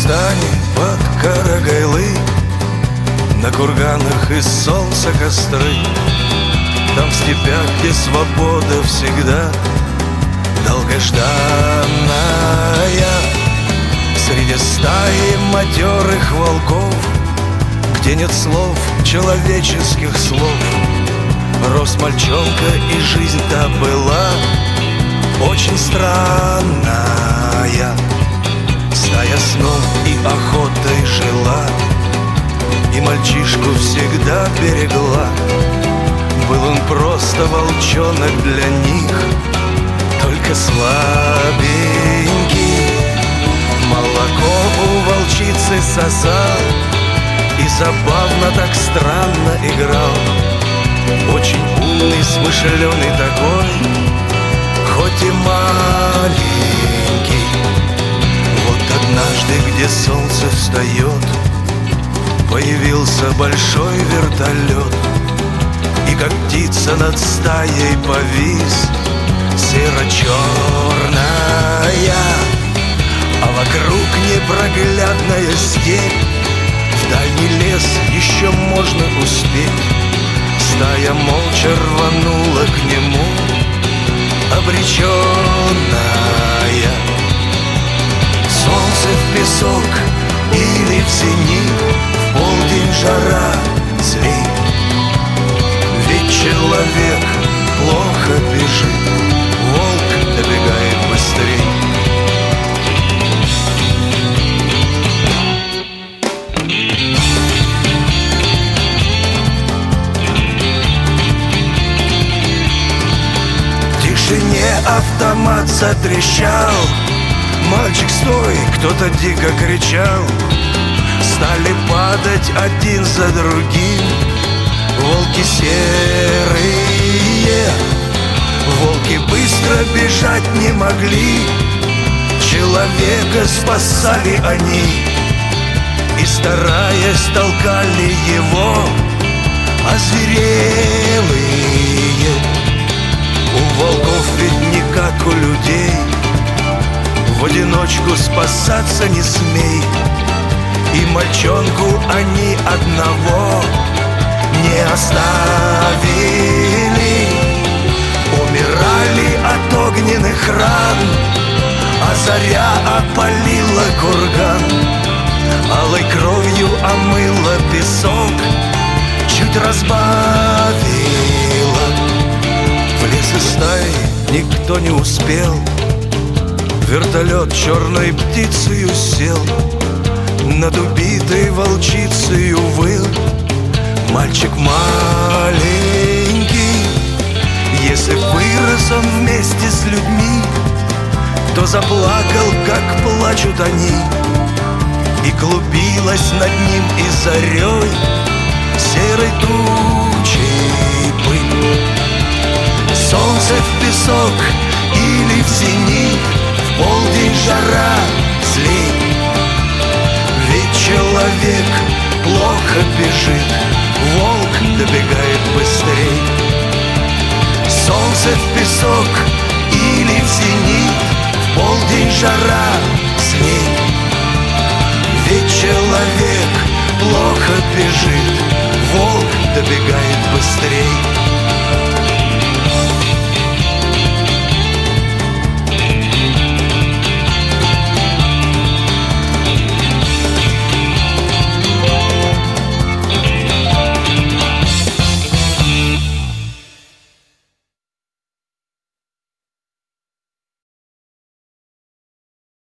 Дагестане под Карагайлы, на курганах из солнца костры. Там в степях, где свобода всегда долгожданная, среди стаи матерых волков, где нет слов, человеческих слов, рос мальчонка, и жизнь-то была очень странная. Стая сном и охотой жила, и мальчишку всегда берегла. Был он просто волчонок для них, только слабенький. Молоко у волчицы сосал и забавно так странно играл. Очень умный, смышленый такой, хоть и маленький. Вот однажды, где солнце встает, появился большой вертолет, и как птица над стаей повис, серо-черная, а вокруг непроглядная степь. В дальний лес еще можно успеть. Стая молча рванула к нему, обреченная. Солнце в песок или в зенит, в полдень жара, злей. Ведь человек плохо бежит, волк добегает быстрей. В тишине автомат затрещал. Мальчик, стой! Кто-то дико кричал. Стали падать один за другим волки серые. Волки быстро бежать не могли, человека спасали они, и стараясь толкали его озверелые. У волков ведь не как у людей, в одиночку спасаться не смей. И мальчонку они одного не оставили. Умирали от огненных ран, а заря опалила курган. Алой кровью омыла песок, чуть разбавила. В лес из стаи никто не успел, вертолет черной птицею сел, над убитой волчицею выл мальчик маленький. Если вырос он вместе с людьми, то заплакал, как плачут они, и клубилась над ним и зарей серой тучей пыль. Солнце в песок или в зенит, в полдень жара, злей. Ведь человек плохо бежит, волк добегает быстрей. Солнце в песок или в зенит, в полдень жара, злей. Ведь человек плохо бежит, волк добегает быстрей.